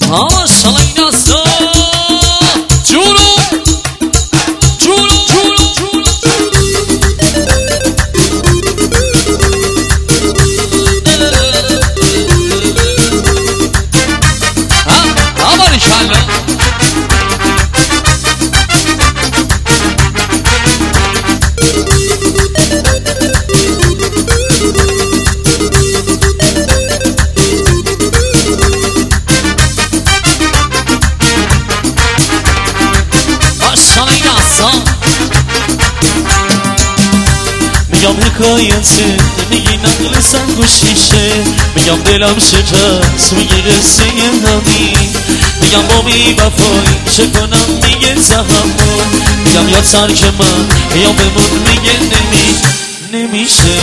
ماشالله این هستا جونو میگم حکایته میگی نقل سنگ و شیشه میگم دلم شکست میگی قصه همین میگم با بی وفایی چه کنم میگه تحمل میگم یا ترک من یا بمون میگه نمیشه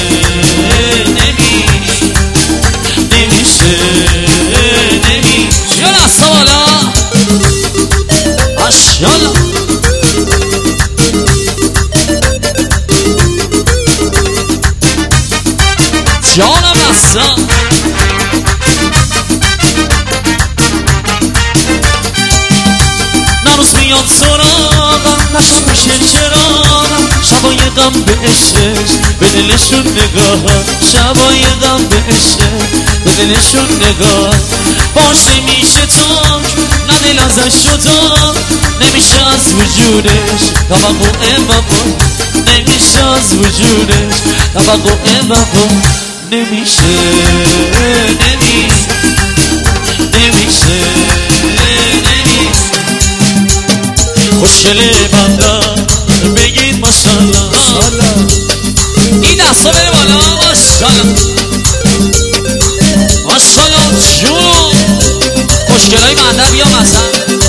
یالا سوالا اشیالا جانم هستم نروز میاد سراغم نشم میشه چراغم شبای غم به عشقش به دلشون نگاه شبای غم به عشقش به دلشون نگاه باش نمیشه تاک نه دل ازش جدا نمیشه از وجودش توقع بابا نمیشه از وجودش توقع بابا نمیشه خوشگله بندم بگید ماشالله این دستا بره بالا ماشالله ماشالله جون خوشگله های بنده بیا مثلا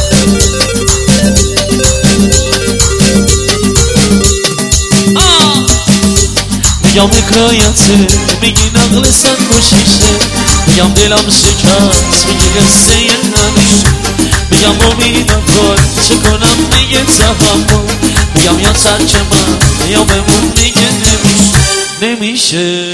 میگم حکایته میگی نقل سنگ و شیشه میگم دلم شکست میگی قصه همیشه میگم امیدم کن چه کنم میگه تحمل میگم یا ترک من یا بمون میگه نمیشه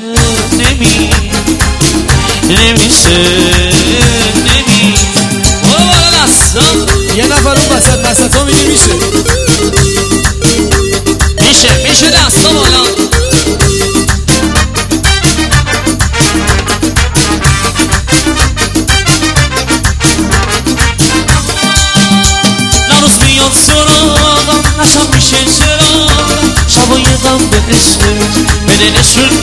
برو بالا دستم یه نفر اون وسط ها میگه میشه دستا بالا میاد سراغم نشم میشه چراغم شبای غم به عشقش به دلشون